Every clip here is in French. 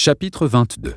Chapitre 22.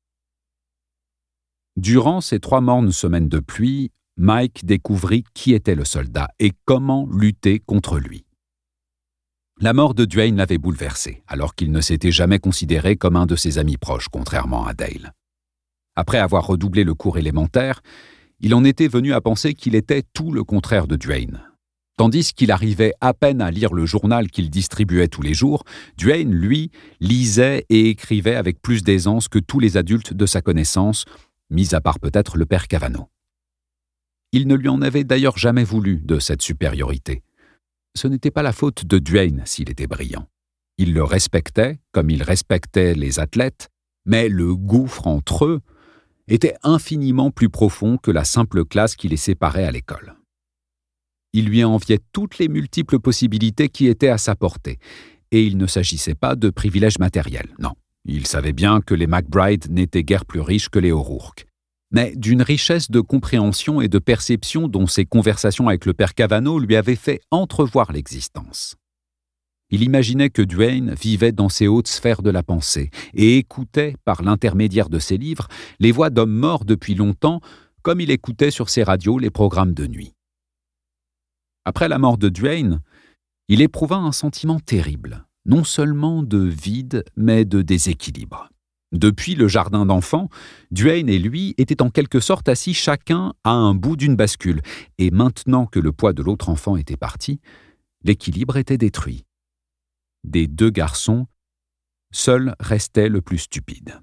Durant ces 3 mornes semaines de pluie, Mike découvrit qui était le soldat et comment lutter contre lui. La mort de Duane l'avait bouleversé, alors qu'il ne s'était jamais considéré comme un de ses amis proches, contrairement à Dale. Après avoir redoublé le cours élémentaire, il en était venu à penser qu'il était tout le contraire de Duane. Tandis qu'il arrivait à peine à lire le journal qu'il distribuait tous les jours, Duane, lui, lisait et écrivait avec plus d'aisance que tous les adultes de sa connaissance, mis à part peut-être le père Cavanaugh. Il ne lui en avait d'ailleurs jamais voulu de cette supériorité. Ce n'était pas la faute de Duane s'il était brillant. Il le respectait, comme il respectait les athlètes, mais le gouffre entre eux était infiniment plus profond que la simple classe qui les séparait à l'école. Il lui enviait toutes les multiples possibilités qui étaient à sa portée, et il ne s'agissait pas de privilèges matériels, non. Il savait bien que les McBride n'étaient guère plus riches que les O'Rourke, mais d'une richesse de compréhension et de perception dont ses conversations avec le père Cavanaugh lui avaient fait entrevoir l'existence. Il imaginait que Duane vivait dans ces hautes sphères de la pensée et écoutait, par l'intermédiaire de ses livres, les voix d'hommes morts depuis longtemps, comme il écoutait sur ses radios les programmes de nuit. Après la mort de Duane, il éprouva un sentiment terrible, non seulement de vide, mais de déséquilibre. Depuis le jardin d'enfants, Duane et lui étaient en quelque sorte assis chacun à un bout d'une bascule, et maintenant que le poids de l'autre enfant était parti, l'équilibre était détruit. Des 2 garçons, seul restait le plus stupide.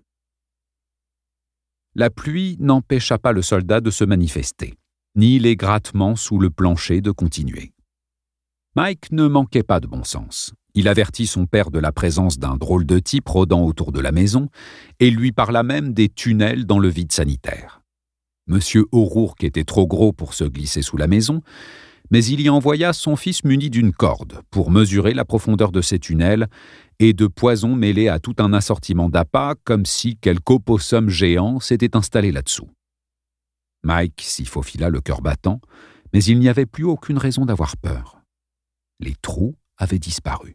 La pluie n'empêcha pas le soldat de se manifester, ni les grattements sous le plancher de continuer. Mike ne manquait pas de bon sens. Il avertit son père de la présence d'un drôle de type rôdant autour de la maison et lui parla même des tunnels dans le vide sanitaire. Monsieur O'Rourke était trop gros pour se glisser sous la maison, mais il y envoya son fils muni d'une corde pour mesurer la profondeur de ces tunnels et de poisons mêlés à tout un assortiment d'appâts comme si quelque opossum géant s'était installé là-dessous. Mike s'y faufila le cœur battant, mais il n'y avait plus aucune raison d'avoir peur. Les trous avaient disparu.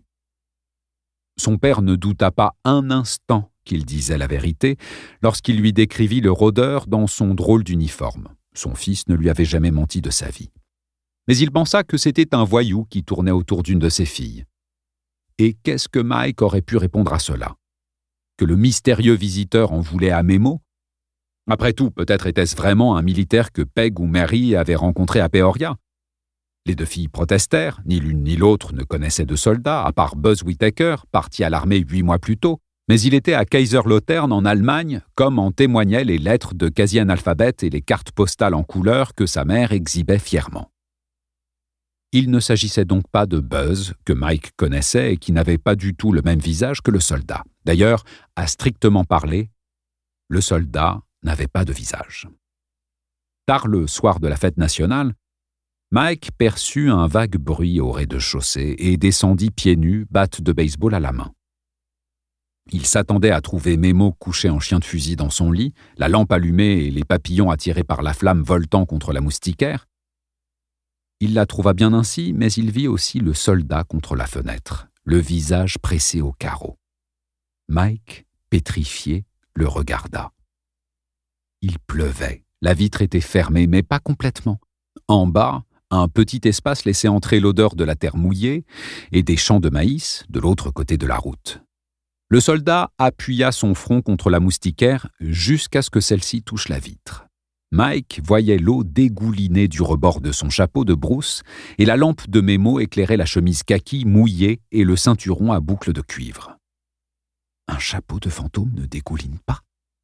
Son père ne douta pas un instant qu'il disait la vérité lorsqu'il lui décrivit le rôdeur dans son drôle d'uniforme. Son fils ne lui avait jamais menti de sa vie. Mais il pensa que c'était un voyou qui tournait autour d'une de ses filles. Et qu'est-ce que Mike aurait pu répondre à cela? Que le mystérieux visiteur en voulait à Memo? Après tout, peut-être était-ce vraiment un militaire que Peg ou Mary avaient rencontré à Peoria. Les 2 filles protestèrent, ni l'une ni l'autre ne connaissaient de soldats, à part Buzz Whittaker, parti à l'armée 8 mois plus tôt, mais il était à Kaiserslautern en Allemagne, comme en témoignaient les lettres de quasi-analphabète et les cartes postales en couleur que sa mère exhibait fièrement. Il ne s'agissait donc pas de Buzz, que Mike connaissait et qui n'avait pas du tout le même visage que le soldat. D'ailleurs, à strictement parler, le soldat n'avait pas de visage. Tard le soir de la fête nationale, Mike perçut un vague bruit au rez-de-chaussée et descendit pieds nus, batte de baseball à la main. Il s'attendait à trouver Memo couché en chien de fusil dans son lit, la lampe allumée et les papillons attirés par la flamme voltant contre la moustiquaire. Il la trouva bien ainsi, mais il vit aussi le soldat contre la fenêtre, le visage pressé au carreau. Mike, pétrifié, le regarda. Il pleuvait. La vitre était fermée, mais pas complètement. En bas, un petit espace laissait entrer l'odeur de la terre mouillée et des champs de maïs de l'autre côté de la route. Le soldat appuya son front contre la moustiquaire jusqu'à ce que celle-ci touche la vitre. Mike voyait l'eau dégouliner du rebord de son chapeau de brousse et la lampe de Memo éclairait la chemise kaki mouillée et le ceinturon à boucles de cuivre. Un chapeau de fantôme ne dégouline pas.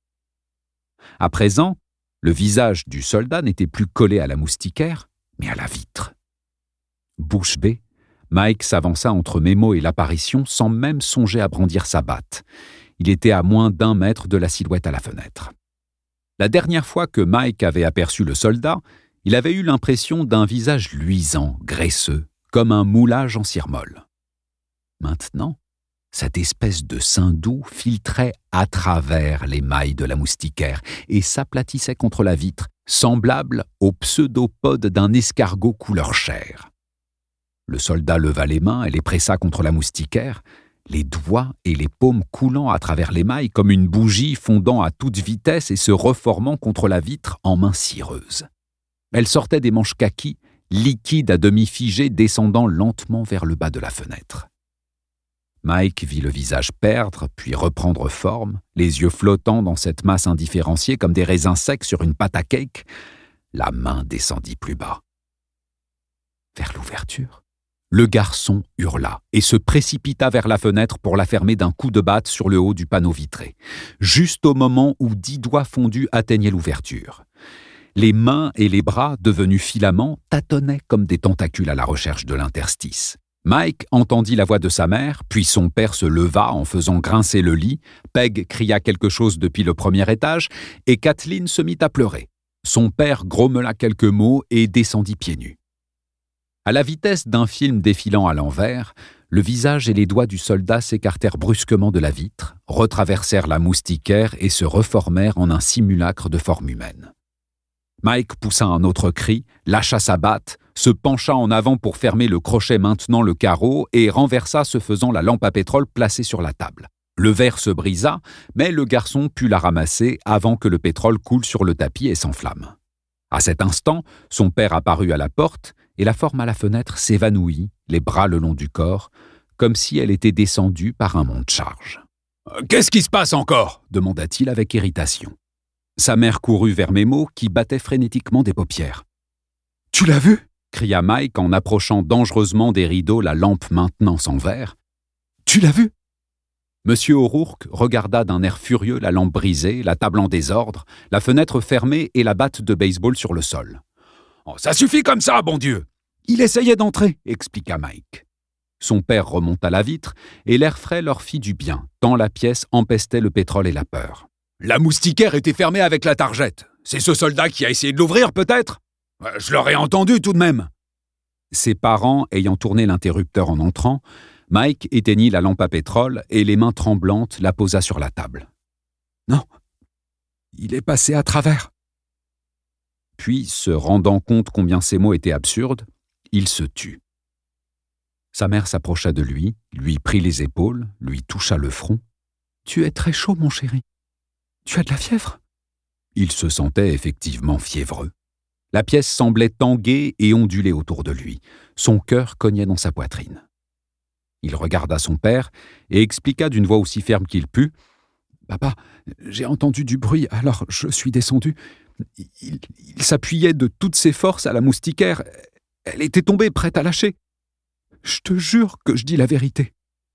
À présent, le visage du soldat n'était plus collé à la moustiquaire, mais à la vitre. Bouche bée, Mike s'avança entre Memo et l'apparition sans même songer à brandir sa batte. Il était à moins d'1 mètre de la silhouette à la fenêtre. La dernière fois que Mike avait aperçu le soldat, il avait eu l'impression d'un visage luisant, graisseux, comme un moulage en cire molle. Maintenant, cette espèce de sein doux filtrait à travers les mailles de la moustiquaire et s'aplatissait contre la vitre, semblable au pseudopode d'un escargot couleur chair. Le soldat leva les mains et les pressa contre la moustiquaire. les doigts et les paumes coulant à travers l'émail comme une bougie fondant à toute vitesse et se reformant contre la vitre en mains cireuses. Elle sortait des manches kaki, liquide à demi figé, descendant lentement vers le bas de la fenêtre. Mike vit le visage perdre, puis reprendre forme, les yeux flottant dans cette masse indifférenciée comme des raisins secs sur une pâte à cake. La main descendit plus bas. Vers l'ouverture, le garçon hurla et se précipita vers la fenêtre pour la fermer d'un coup de batte sur le haut du panneau vitré, juste au moment où 10 doigts fondus atteignaient l'ouverture. Les mains et les bras, devenus filaments, tâtonnaient comme des tentacules à la recherche de l'interstice. Mike entendit la voix de sa mère, puis son père se leva en faisant grincer le lit, Peg cria quelque chose depuis le premier étage, et Kathleen se mit à pleurer. Son père grommela quelques mots et descendit pieds nus. À la vitesse d'un film défilant à l'envers, le visage et les doigts du soldat s'écartèrent brusquement de la vitre, retraversèrent la moustiquaire et se reformèrent en un simulacre de forme humaine. Mike poussa un autre cri, lâcha sa batte, se pencha en avant pour fermer le crochet maintenant le carreau et renversa ce faisant la lampe à pétrole placée sur la table. Le verre se brisa, mais le garçon put la ramasser avant que le pétrole coule sur le tapis et s'enflamme. À cet instant, son père apparut à la porte et la forme à la fenêtre s'évanouit, les bras le long du corps, comme si elle était descendue par un monte-charge. « Qu'est-ce qui se passe encore ?» demanda-t-il avec irritation. Sa mère courut vers Memo, qui battait frénétiquement des paupières. « Tu l'as vu ?» cria Mike en approchant dangereusement des rideaux la lampe maintenant sans verre. « Tu l'as vu ?» Monsieur O'Rourke regarda d'un air furieux la lampe brisée, la table en désordre, la fenêtre fermée et la batte de baseball sur le sol. « Ça suffit comme ça, bon Dieu !»« Il essayait d'entrer, » expliqua Mike. Son père remonta la vitre et l'air frais leur fit du bien, tant la pièce empestait le pétrole et la peur. « La moustiquaire était fermée avec la targette. C'est ce soldat qui a essayé de l'ouvrir, peut-être ? Je l'aurais entendu tout de même. » Ses parents ayant tourné l'interrupteur en entrant, Mike éteignit la lampe à pétrole et les mains tremblantes la posa sur la table. « Non, il est passé à travers. » Puis, se rendant compte combien ces mots étaient absurdes, il se tut. Sa mère s'approcha de lui prit les épaules, lui toucha le front. « Tu es très chaud, mon chéri. Tu as de la fièvre ?» Il se sentait effectivement fiévreux. La pièce semblait tanguer et onduler autour de lui. Son cœur cognait dans sa poitrine. Il regarda son père et expliqua d'une voix aussi ferme qu'il put. « Papa, j'ai entendu du bruit, alors je suis descendu. Il s'appuyait de toutes ses forces à la moustiquaire. Elle était tombée, prête à lâcher. Je te jure que je dis la vérité. »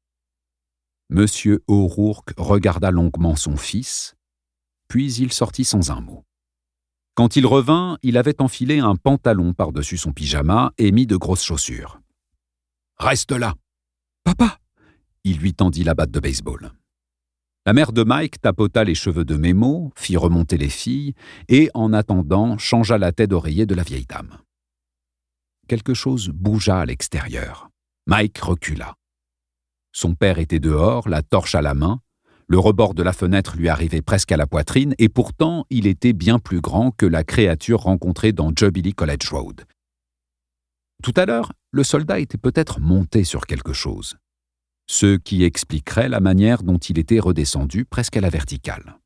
Monsieur O'Rourke regarda longuement son fils, puis il sortit sans un mot. Quand il revint, il avait enfilé un pantalon par-dessus son pyjama et mis de grosses chaussures. « Reste là !»« Papa !» Il lui tendit la batte de baseball. La mère de Mike tapota les cheveux de Memo, fit remonter les filles et, en attendant, changea la tête d'oreiller de la vieille dame. Quelque chose bougea à l'extérieur. Mike recula. Son père était dehors, la torche à la main. Le rebord de la fenêtre lui arrivait presque à la poitrine et pourtant il était bien plus grand que la créature rencontrée dans Jubilee College Road. Tout à l'heure, le soldat était peut-être monté sur quelque chose, ce qui expliquerait la manière dont il était redescendu presque à la verticale.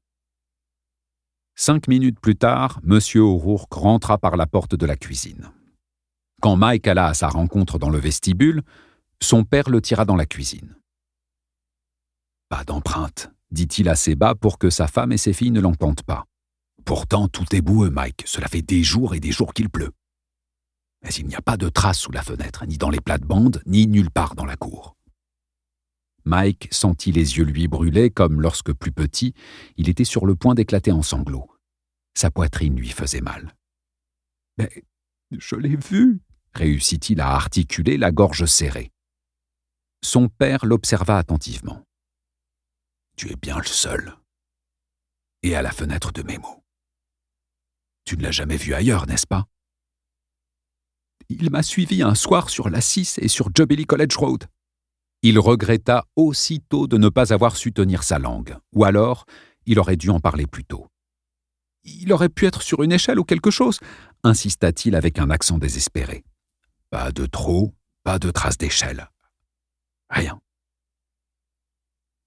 5 minutes plus tard, M. O'Rourke rentra par la porte de la cuisine. Quand Mike alla à sa rencontre dans le vestibule, son père le tira dans la cuisine. « Pas d'empreinte, » dit-il assez bas pour que sa femme et ses filles ne l'entendent pas. « Pourtant, tout est boueux, Mike. Cela fait des jours et des jours qu'il pleut. Mais il n'y a pas de traces sous la fenêtre, ni dans les plates-bandes, ni nulle part dans la cour. » Mike sentit les yeux lui brûler comme lorsque, plus petit, il était sur le point d'éclater en sanglots. Sa poitrine lui faisait mal. « Mais je l'ai vu !» réussit-il à articuler, la gorge serrée. Son père l'observa attentivement. « Tu es bien le seul. Et à la fenêtre de Memo. Tu ne l'as jamais vu ailleurs, n'est-ce pas? » Il m'a suivi un soir sur la 6 et sur Jubilee College Road. Il regretta aussitôt de ne pas avoir su tenir sa langue, ou alors il aurait dû en parler plus tôt. « Il aurait pu être sur une échelle ou quelque chose, » insista-t-il avec un accent désespéré. « Pas de trou, pas de traces d'échelle. Rien. »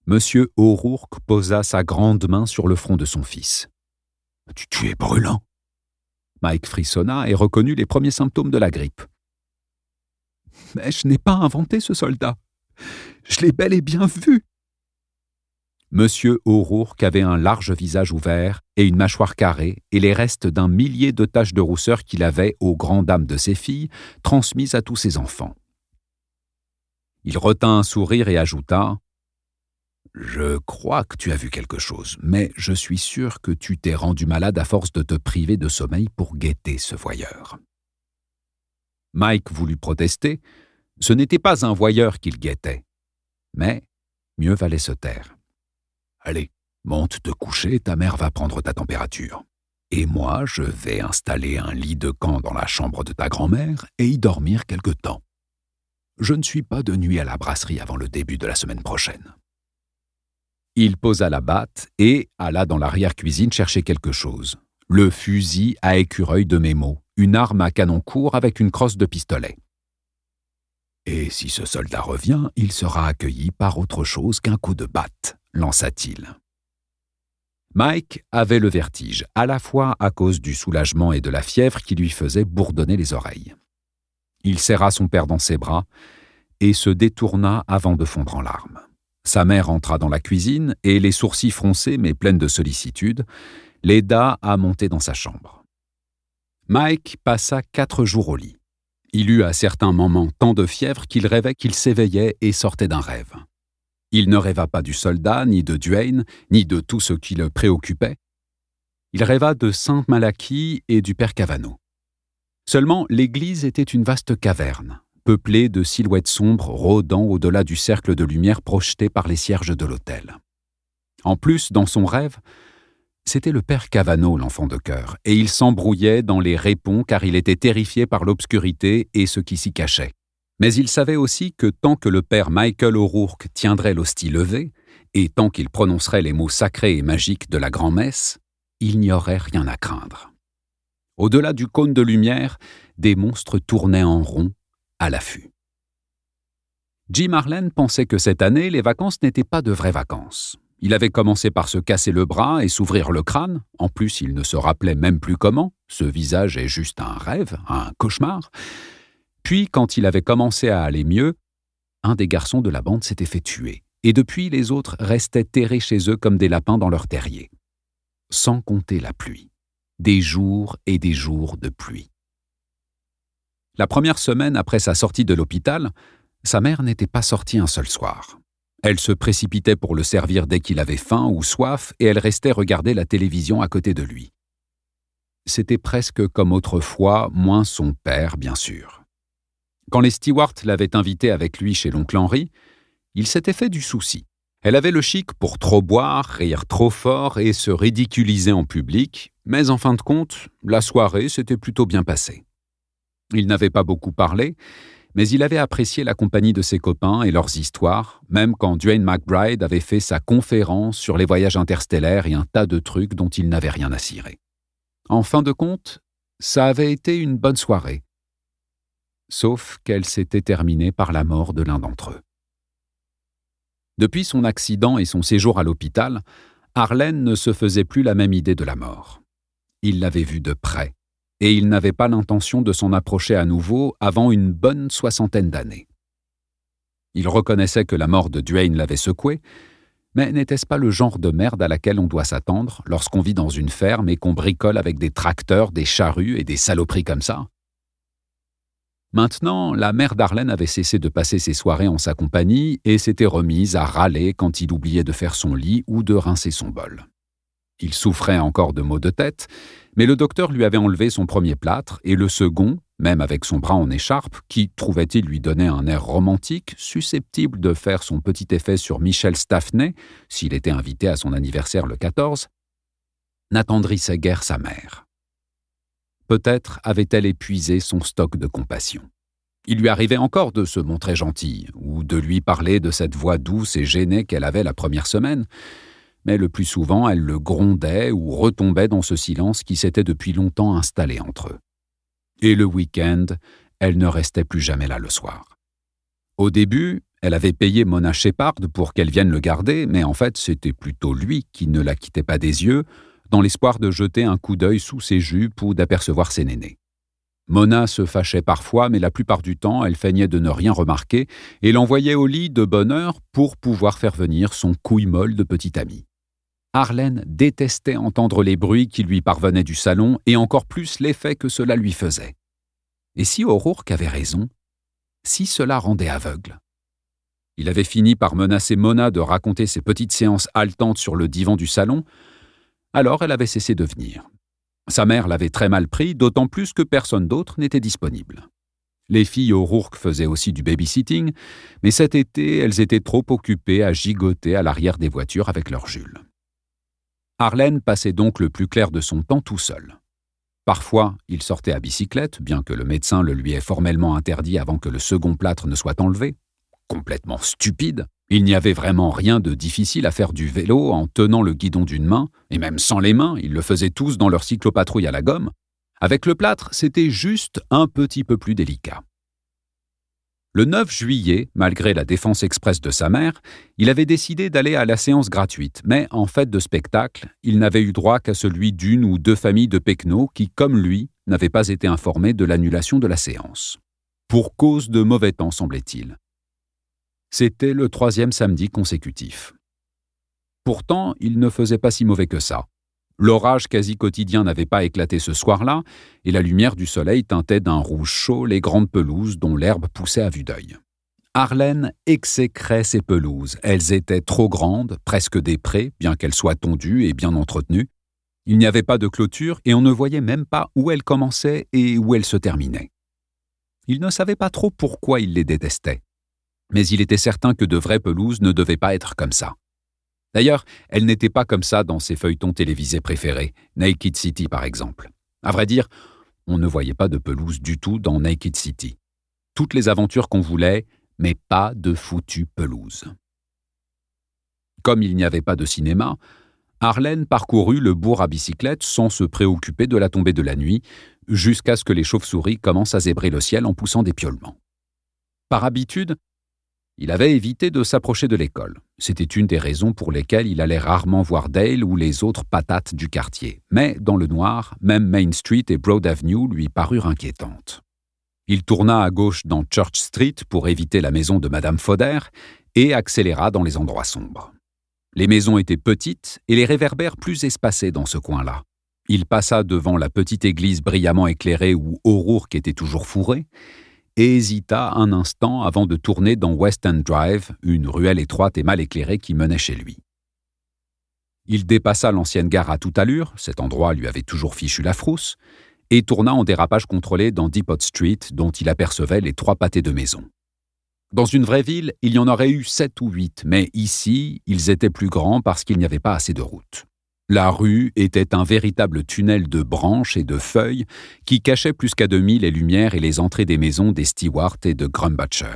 Monsieur O'Rourke posa sa grande main sur le front de son fils. « Tu es brûlant !» Mike frissonna et reconnut les premiers symptômes de la grippe. « Mais je n'ai pas inventé ce soldat. Je l'ai bel et bien vu. » Monsieur O'Rourke avait un large visage ouvert et une mâchoire carrée et les restes d'un millier de taches de rousseur qu'il avait, aux grandes dames de ses filles, transmises à tous ses enfants. Il retint un sourire et ajouta « Je crois que tu as vu quelque chose, mais je suis sûr que tu t'es rendu malade à force de te priver de sommeil pour guetter ce voyeur. » Mike voulut protester. Ce n'était pas un voyeur qu'il guettait. Mais mieux valait se taire. « Allez, monte te coucher, ta mère va prendre ta température. Et moi, je vais installer un lit de camp dans la chambre de ta grand-mère et y dormir quelque temps. Je ne suis pas de nuit à la brasserie avant le début de la semaine prochaine. » Il posa la batte et alla dans l'arrière-cuisine chercher quelque chose. Le fusil à écureuil de Memo, une arme à canon court avec une crosse de pistolet. « Et si ce soldat revient, il sera accueilli par autre chose qu'un coup de batte, » lança-t-il. Mike avait le vertige, à la fois à cause du soulagement et de la fièvre qui lui faisait bourdonner les oreilles. Il serra son père dans ses bras et se détourna avant de fondre en larmes. Sa mère entra dans la cuisine et, les sourcils froncés mais pleines de sollicitude, l'aida à monter dans sa chambre. Mike passa 4 jours au lit. Il eut à certains moments tant de fièvre qu'il rêvait qu'il s'éveillait et sortait d'un rêve. Il ne rêva pas du soldat, ni de Duane, ni de tout ce qui le préoccupait. Il rêva de Sainte Malachie et du père Cavanaugh. Seulement, l'église était une vaste caverne, peuplée de silhouettes sombres rôdant au-delà du cercle de lumière projeté par les cierges de l'autel. En plus, dans son rêve, c'était le père Cavanaugh, l'enfant de cœur, et il s'embrouillait dans les répons car il était terrifié par l'obscurité et ce qui s'y cachait. Mais il savait aussi que tant que le père Michael O'Rourke tiendrait l'hostie levée, et tant qu'il prononcerait les mots sacrés et magiques de la grand-messe, il n'y aurait rien à craindre. Au-delà du cône de lumière, des monstres tournaient en rond, à l'affût. Jim Harlan pensait que cette année, les vacances n'étaient pas de vraies vacances. Il avait commencé par se casser le bras et s'ouvrir le crâne. En plus, il ne se rappelait même plus comment. Ce visage est juste un rêve, un cauchemar. Puis, quand il avait commencé à aller mieux, un des garçons de la bande s'était fait tuer. Et depuis, les autres restaient terrés chez eux comme des lapins dans leur terrier. Sans compter la pluie. Des jours et des jours de pluie. La première semaine après sa sortie de l'hôpital, sa mère n'était pas sortie un seul soir. Elle se précipitait pour le servir dès qu'il avait faim ou soif et elle restait regarder la télévision à côté de lui. C'était presque comme autrefois, moins son père, bien sûr. Quand les Stewart l'avaient invitée avec lui chez l'oncle Henry, il s'était fait du souci. Elle avait le chic pour trop boire, rire trop fort et se ridiculiser en public, mais en fin de compte, la soirée s'était plutôt bien passée. Il n'avait pas beaucoup parlé, mais il avait apprécié la compagnie de ses copains et leurs histoires, même quand Duane McBride avait fait sa conférence sur les voyages interstellaires et un tas de trucs dont il n'avait rien à cirer. En fin de compte, ça avait été une bonne soirée, sauf qu'elle s'était terminée par la mort de l'un d'entre eux. Depuis son accident et son séjour à l'hôpital, Harlan ne se faisait plus la même idée de la mort. Il l'avait vue de près, et il n'avait pas l'intention de s'en approcher à nouveau avant une bonne 60aine d'années. Il reconnaissait que la mort de Duane l'avait secoué, mais n'était-ce pas le genre de merde à laquelle on doit s'attendre lorsqu'on vit dans une ferme et qu'on bricole avec des tracteurs, des charrues et des saloperies comme ça? Maintenant, la mère d'Harlan avait cessé de passer ses soirées en sa compagnie et s'était remise à râler quand il oubliait de faire son lit ou de rincer son bol. Il souffrait encore de maux de tête, mais le docteur lui avait enlevé son premier plâtre et le second, même avec son bras en écharpe, qui, trouvait-il, lui donnait un air romantique, susceptible de faire son petit effet sur Michel Staffney, s'il était invité à son anniversaire le 14, n'attendrissait guère sa mère. Peut-être avait-elle épuisé son stock de compassion. Il lui arrivait encore de se montrer gentille, ou de lui parler de cette voix douce et gênée qu'elle avait la première semaine, mais le plus souvent elle le grondait ou retombait dans ce silence qui s'était depuis longtemps installé entre eux. Et le week-end, elle ne restait plus jamais là le soir. Au début, Elle avait payé Mona Shepard pour qu'elle vienne le garder, mais en fait, c'était plutôt lui qui ne la quittait pas des yeux, dans l'espoir de jeter un coup d'œil sous ses jupes ou d'apercevoir ses nénés. Mona se fâchait parfois, mais la plupart du temps, elle feignait de ne rien remarquer et l'envoyait au lit de bonne heure pour pouvoir faire venir son couille-molle de petit ami. Arlene détestait entendre les bruits qui lui parvenaient du salon et encore plus l'effet que cela lui faisait. Et si O'Rourke avait raison? Si cela rendait aveugle? Il avait fini par menacer Mona de raconter ses petites séances haletantes sur le divan du salon, alors elle avait cessé de venir. Sa mère l'avait très mal pris, d'autant plus que personne d'autre n'était disponible. Les filles O'Rourke faisaient aussi du babysitting, mais cet été, elles étaient trop occupées à gigoter à l'arrière des voitures avec leur Jules. Arlene passait donc le plus clair de son temps tout seul. Parfois, il sortait à bicyclette, bien que le médecin le lui ait formellement interdit avant que le second plâtre ne soit enlevé. Complètement stupide, il n'y avait vraiment rien de difficile à faire du vélo en tenant le guidon d'une main, et même sans les mains, ils le faisaient tous dans leur cyclopatrouille à la gomme. Avec le plâtre, c'était juste un petit peu plus délicat. Le 9 juillet, malgré la défense expresse de sa mère, il avait décidé d'aller à la séance gratuite, mais en fait de spectacle, il n'avait eu droit qu'à celui d'une ou deux familles de pecnos qui, comme lui, n'avaient pas été informées de l'annulation de la séance. Pour cause de mauvais temps, semblait-il. C'était le 3e samedi consécutif. Pourtant, il ne faisait pas si mauvais que ça. L'orage quasi quotidien n'avait pas éclaté ce soir-là, et la lumière du soleil teintait d'un rouge chaud les grandes pelouses dont l'herbe poussait à vue d'œil. Arlene exécrait ces pelouses. Elles étaient trop grandes, presque des prés, bien qu'elles soient tondues et bien entretenues. Il n'y avait pas de clôture et on ne voyait même pas où elles commençaient et où elles se terminaient. Il ne savait pas trop pourquoi il les détestait. Mais il était certain que de vraies pelouses ne devaient pas être comme ça. D'ailleurs, elles n'étaient pas comme ça dans ses feuilletons télévisés préférés, Naked City par exemple. À vrai dire, on ne voyait pas de pelouse du tout dans Naked City. Toutes les aventures qu'on voulait, mais pas de foutue pelouse. Comme il n'y avait pas de cinéma, Arlene parcourut le bourg à bicyclette sans se préoccuper de la tombée de la nuit, jusqu'à ce que les chauves-souris commencent à zébrer le ciel en poussant des piaulements. Par habitude, il avait évité de s'approcher de l'école. C'était une des raisons pour lesquelles il allait rarement voir Dale ou les autres patates du quartier. Mais, dans le noir, même Main Street et Broad Avenue lui parurent inquiétantes. Il tourna à gauche dans Church Street pour éviter la maison de Madame Fodder et accéléra dans les endroits sombres. Les maisons étaient petites et les réverbères plus espacés dans ce coin-là. Il passa devant la petite église brillamment éclairée où O'Rourke était toujours fourré, et hésita un instant avant de tourner dans West End Drive, une ruelle étroite et mal éclairée qui menait chez lui. Il dépassa l'ancienne gare à toute allure, cet endroit lui avait toujours fichu la frousse, et tourna en dérapage contrôlé dans Depot Street, dont il apercevait les 3 pâtés de maisons. Dans une vraie ville, il y en aurait eu 7 ou 8, mais ici, ils étaient plus grands parce qu'il n'y avait pas assez de route. La rue était un véritable tunnel de branches et de feuilles qui cachait plus qu'à demi les lumières et les entrées des maisons des Stewart et de Grumbacher.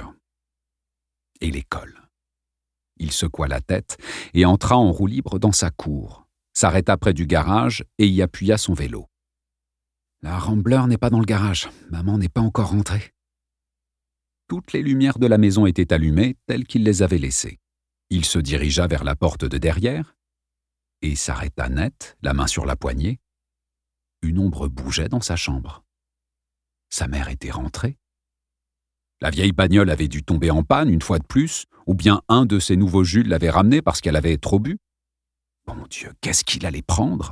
Et l'école. Il secoua la tête et entra en roue libre dans sa cour, s'arrêta près du garage et y appuya son vélo. La Rambler n'est pas dans le garage. Maman n'est pas encore rentrée. Toutes les lumières de la maison étaient allumées telles qu'il les avait laissées. Il se dirigea vers la porte de derrière et s'arrêta net, la main sur la poignée. Une ombre bougeait dans sa chambre. Sa mère était rentrée. La vieille bagnole avait dû tomber en panne une fois de plus, ou bien un de ses nouveaux Jules l'avait ramenée parce qu'elle avait trop bu. Bon Dieu, qu'est-ce qu'il allait prendre?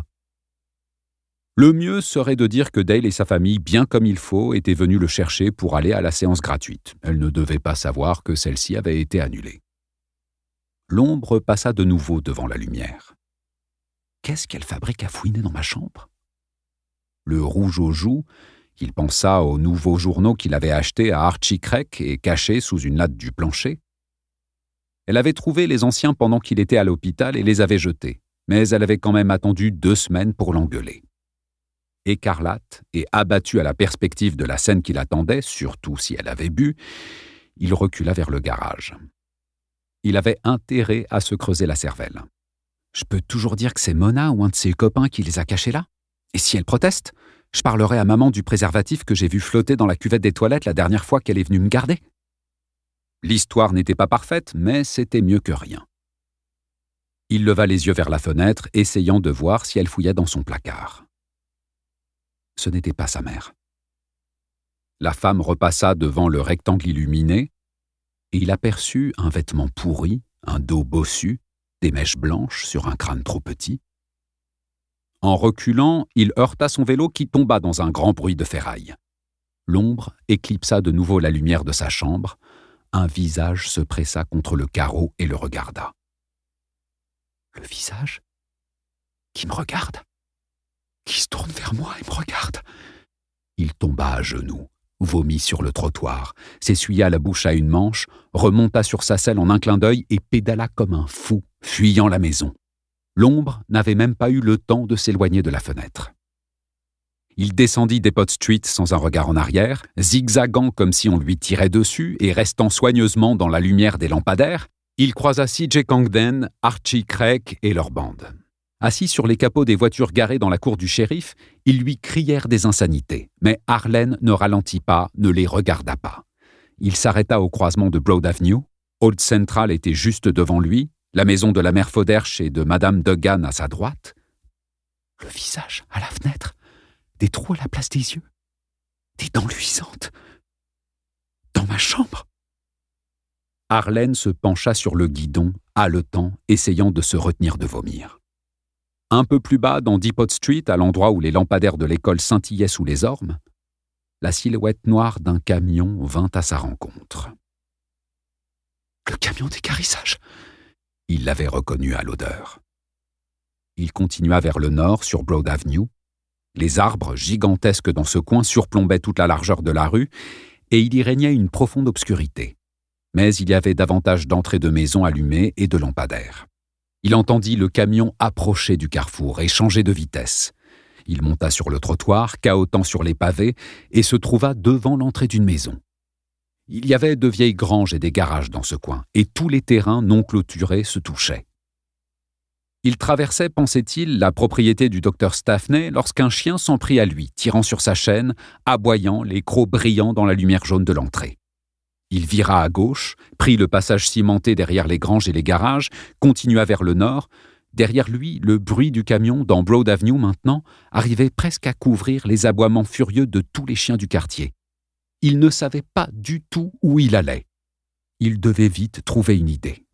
Le mieux serait de dire que Dale et sa famille, bien comme il faut, étaient venus le chercher pour aller à la séance gratuite. Elle ne devait pas savoir que celle-ci avait été annulée. L'ombre passa de nouveau devant la lumière. Qu'est-ce qu'elle fabrique à fouiner dans ma chambre? Le rouge aux joues, il pensa aux nouveaux journaux qu'il avait achetés à Archie Creek et cachés sous une latte du plancher. Elle avait trouvé les anciens pendant qu'il était à l'hôpital et les avait jetés, mais elle avait quand même attendu 2 semaines pour l'engueuler. Écarlate et abattu à la perspective de la scène qui l'attendait, surtout si elle avait bu, il recula vers le garage. Il avait intérêt à se creuser la cervelle. Je peux toujours dire que c'est Mona ou un de ses copains qui les a cachés là? Et si elle proteste, je parlerai à maman du préservatif que j'ai vu flotter dans la cuvette des toilettes la dernière fois qu'elle est venue me garder. L'histoire n'était pas parfaite, mais c'était mieux que rien. Il leva les yeux vers la fenêtre, essayant de voir si elle fouillait dans son placard. Ce n'était pas sa mère. La femme repassa devant le rectangle illuminé, et il aperçut un vêtement pourri, un dos bossu, des mèches blanches sur un crâne trop petit. En reculant, il heurta son vélo qui tomba dans un grand bruit de ferraille. L'ombre éclipsa de nouveau la lumière de sa chambre. Un visage se pressa contre le carreau et le regarda. Le visage qui me regarde, qui se tourne vers moi et me regarde. Il tomba à genoux, vomit sur le trottoir, s'essuya la bouche à une manche, remonta sur sa selle en un clin d'œil et pédala comme un fou, fuyant la maison. L'ombre n'avait même pas eu le temps de s'éloigner de la fenêtre. Il descendit Depot Street sans un regard en arrière, zigzagant comme si on lui tirait dessus et restant soigneusement dans la lumière des lampadaires. Il croisa CJ Congdon, Archie Craig et leur bande. Assis sur les capots des voitures garées dans la cour du shérif, ils lui crièrent des insanités, mais Harlan ne ralentit pas, ne les regarda pas. Il s'arrêta au croisement de Broad Avenue. Old Central était juste devant lui, la maison de la mère Foderche et de Madame Duggan à sa droite. Le visage à la fenêtre, des trous à la place des yeux, des dents luisantes. Dans ma chambre. Harlan se pencha sur le guidon, haletant, essayant de se retenir de vomir. Un peu plus bas, dans Depot Street, à l'endroit où les lampadaires de l'école scintillaient sous les ormes, la silhouette noire d'un camion vint à sa rencontre. Le camion d'équarrissage. Il l'avait reconnu à l'odeur. Il continua vers le nord sur Broad Avenue. Les arbres gigantesques dans ce coin surplombaient toute la largeur de la rue et il y régnait une profonde obscurité. Mais il y avait davantage d'entrées de maisons allumées et de lampadaires. Il entendit le camion approcher du carrefour et changer de vitesse. Il monta sur le trottoir, cahotant sur les pavés, et se trouva devant l'entrée d'une maison. Il y avait de vieilles granges et des garages dans ce coin, et tous les terrains non clôturés se touchaient. Il traversait, pensait-il, la propriété du docteur Staffney lorsqu'un chien s'en prit à lui, tirant sur sa chaîne, aboyant, les crocs brillants dans la lumière jaune de l'entrée. Il vira à gauche, prit le passage cimenté derrière les granges et les garages, continua vers le nord. Derrière lui, le bruit du camion, dans Broad Avenue maintenant, arrivait presque à couvrir les aboiements furieux de tous les chiens du quartier. Il ne savait pas du tout où il allait. Il devait vite trouver une idée.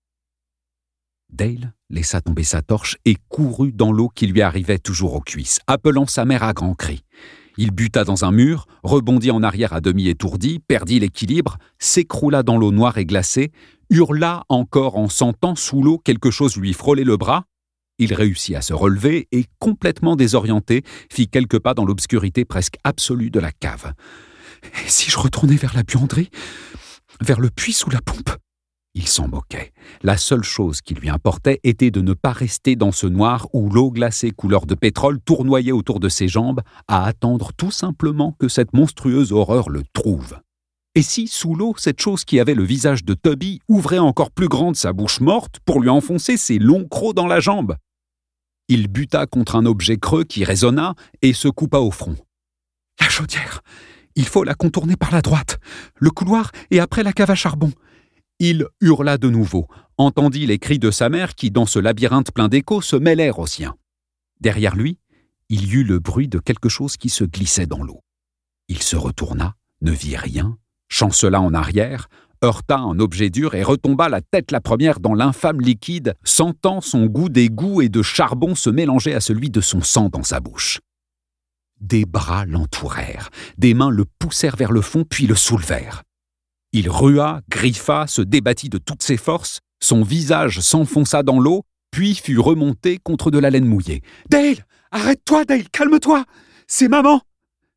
Dale laissa tomber sa torche et courut dans l'eau qui lui arrivait toujours aux cuisses, appelant sa mère à grands cris. Il buta dans un mur, rebondit en arrière à demi étourdi, perdit l'équilibre, s'écroula dans l'eau noire et glacée, hurla encore en sentant sous l'eau quelque chose lui frôler le bras. Il réussit à se relever et, complètement désorienté, fit quelques pas dans l'obscurité presque absolue de la cave. Et si je retournais vers la buanderie, vers le puits sous la pompe ? Il s'en moquait. La seule chose qui lui importait était de ne pas rester dans ce noir où l'eau glacée couleur de pétrole tournoyait autour de ses jambes, à attendre tout simplement que cette monstrueuse horreur le trouve. Et si, sous l'eau, cette chose qui avait le visage de Toby ouvrait encore plus grande sa bouche morte pour lui enfoncer ses longs crocs dans la jambe ? Il buta contre un objet creux qui résonna et se coupa au front. La chaudière ! Il faut la contourner par la droite, le couloir et après la cave à charbon. Il hurla de nouveau, entendit les cris de sa mère qui, dans ce labyrinthe plein d'échos, se mêlèrent aux siens. Derrière lui, il y eut le bruit de quelque chose qui se glissait dans l'eau. Il se retourna, ne vit rien, chancela en arrière, heurta un objet dur et retomba la tête la première dans l'infâme liquide, sentant son goût d'égout et de charbon se mélanger à celui de son sang dans sa bouche. Des bras l'entourèrent, des mains le poussèrent vers le fond puis le soulevèrent. Il rua, griffa, se débattit de toutes ses forces, son visage s'enfonça dans l'eau, puis fut remonté contre de la laine mouillée. « Dale! Arrête-toi, Dale! Calme-toi! C'est maman! Dale !»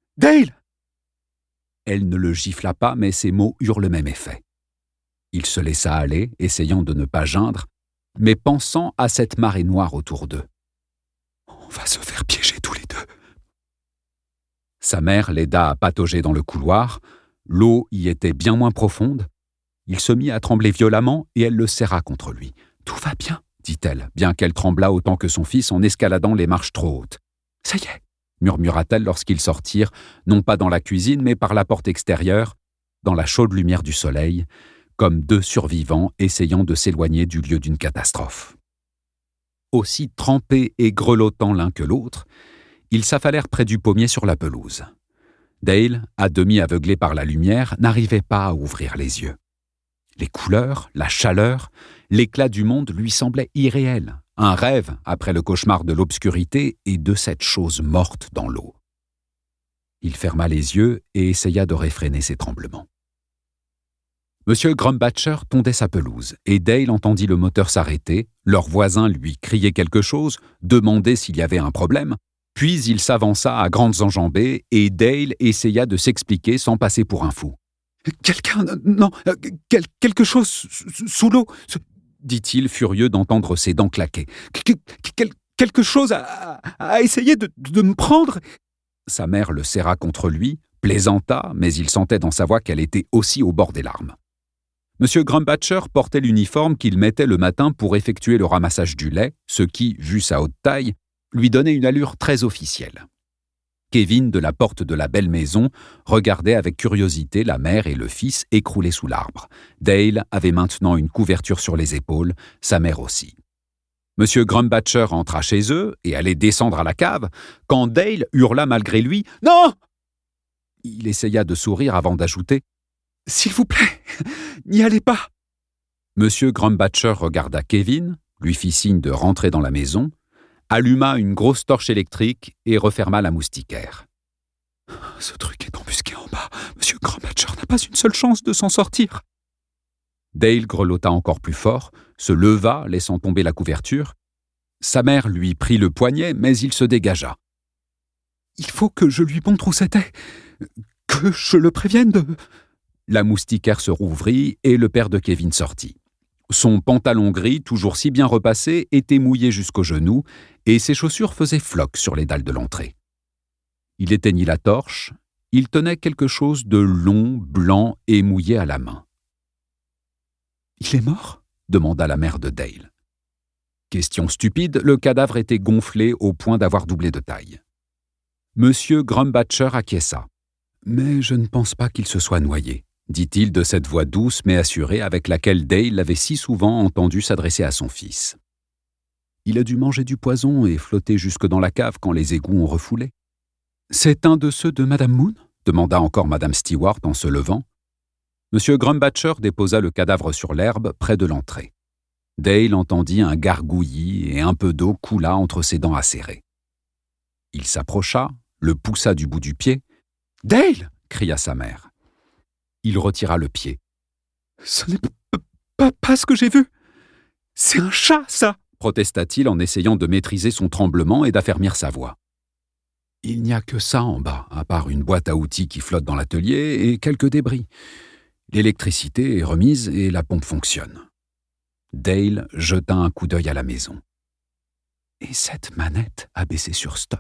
Elle ne le gifla pas, mais ses mots eurent le même effet. Il se laissa aller, essayant de ne pas geindre, mais pensant à cette marée noire autour d'eux. « On va se faire piéger tous les deux. » Sa mère l'aida à patauger dans le couloir. L'eau y était bien moins profonde. Il se mit à trembler violemment et elle le serra contre lui. « Tout va bien, » dit-elle, bien qu'elle tremblât autant que son fils en escaladant les marches trop hautes. « Ça y est, » murmura-t-elle lorsqu'ils sortirent, non pas dans la cuisine, mais par la porte extérieure, dans la chaude lumière du soleil, comme deux survivants essayant de s'éloigner du lieu d'une catastrophe. Aussi trempés et grelottants l'un que l'autre, ils s'affalèrent près du pommier sur la pelouse. Dale, à demi aveuglé par la lumière, n'arrivait pas à ouvrir les yeux. Les couleurs, la chaleur, l'éclat du monde lui semblaient irréels, un rêve après le cauchemar de l'obscurité et de cette chose morte dans l'eau. Il ferma les yeux et essaya de réfréner ses tremblements. M. Grumbatcher tondait sa pelouse et Dale entendit le moteur s'arrêter, leur voisin lui crier quelque chose, demander s'il y avait un problème, puis il s'avança à grandes enjambées et Dale essaya de s'expliquer sans passer pour un fou. « Quelqu'un... non... quelque chose sous l'eau !» dit-il, furieux d'entendre ses dents claquer. « Quelque chose a essayé de me prendre !» Sa mère le serra contre lui, plaisanta, mais il sentait dans sa voix qu'elle était aussi au bord des larmes. M. Grumbatcher portait l'uniforme qu'il mettait le matin pour effectuer le ramassage du lait, ce qui, vu sa haute taille, lui donnait une allure très officielle. Kevin, de la porte de la belle maison, regardait avec curiosité la mère et le fils écroulés sous l'arbre. Dale avait maintenant une couverture sur les épaules, sa mère aussi. M. Grumbatcher entra chez eux et allait descendre à la cave, quand Dale hurla malgré lui « Non !» Il essaya de sourire avant d'ajouter « S'il vous plaît, n'y allez pas !» M. Grumbatcher regarda Kevin, lui fit signe de rentrer dans la maison, alluma une grosse torche électrique et referma la moustiquaire. « Ce truc est embusqué en bas. M. Grumbatcher n'a pas une seule chance de s'en sortir. » Dale grelotta encore plus fort, se leva, laissant tomber la couverture. Sa mère lui prit le poignet, mais il se dégagea. « Il faut que je lui montre où c'était, que je le prévienne de... » La moustiquaire se rouvrit et le père de Kevin sortit. Son pantalon gris, toujours si bien repassé, était mouillé jusqu'aux genoux et ses chaussures faisaient floc sur les dalles de l'entrée. Il éteignit la torche. Il tenait quelque chose de long, blanc et mouillé à la main. « Il est mort ?» demanda la mère de Dale. Question stupide, le cadavre était gonflé au point d'avoir doublé de taille. Monsieur Grumbatcher acquiesça. « Mais je ne pense pas qu'il se soit noyé. » dit-il de cette voix douce mais assurée avec laquelle Dale l'avait si souvent entendu s'adresser à son fils. Il a dû manger du poison et flotter jusque dans la cave quand les égouts ont refoulé. « C'est un de ceux de Madame Moon ?» demanda encore Madame Stewart en se levant. M. Grumbatcher déposa le cadavre sur l'herbe près de l'entrée. Dale entendit un gargouillis et un peu d'eau coula entre ses dents acérées. Il s'approcha, le poussa du bout du pied. « Dale !» cria sa mère. Il retira le pied. « Ce n'est pas ce que j'ai vu. C'est un chat, ça !» protesta-t-il en essayant de maîtriser son tremblement et d'affermir sa voix. « Il n'y a que ça en bas, à part une boîte à outils qui flotte dans l'atelier et quelques débris. L'électricité est remise et la pompe fonctionne. » Dale jeta un coup d'œil à la maison. « Et cette manette a baissé sur stop. »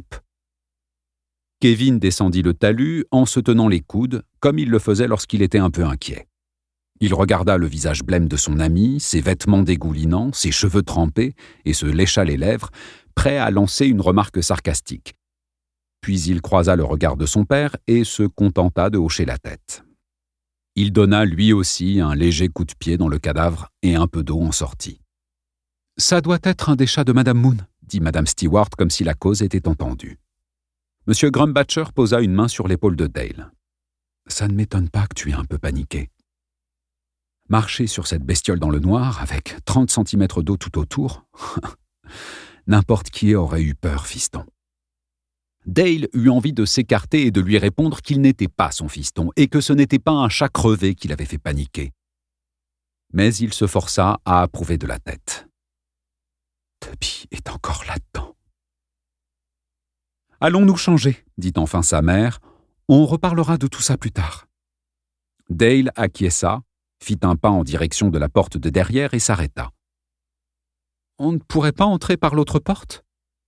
Kevin descendit le talus en se tenant les coudes, comme il le faisait lorsqu'il était un peu inquiet. Il regarda le visage blême de son ami, ses vêtements dégoulinants, ses cheveux trempés, et se lécha les lèvres, prêt à lancer une remarque sarcastique. Puis il croisa le regard de son père et se contenta de hocher la tête. Il donna lui aussi un léger coup de pied dans le cadavre et un peu d'eau en sortit. « Ça doit être un des chats de Madame Moon, » dit Madame Stewart comme si la cause était entendue. M. Grumbatcher posa une main sur l'épaule de Dale. « Ça ne m'étonne pas que tu aies un peu paniqué. Marcher sur cette bestiole dans le noir, avec 30 centimètres d'eau tout autour, n'importe qui aurait eu peur, fiston. » Dale eut envie de s'écarter et de lui répondre qu'il n'était pas son fiston et que ce n'était pas un chat crevé qui l'avait fait paniquer. Mais il se força à approuver de la tête. « Tubby est encore là-dedans. » « Allons nous changer, » dit enfin sa mère. « On reparlera de tout ça plus tard. » Dale acquiesça, fit un pas en direction de la porte de derrière et s'arrêta. « On ne pourrait pas entrer par l'autre porte ?»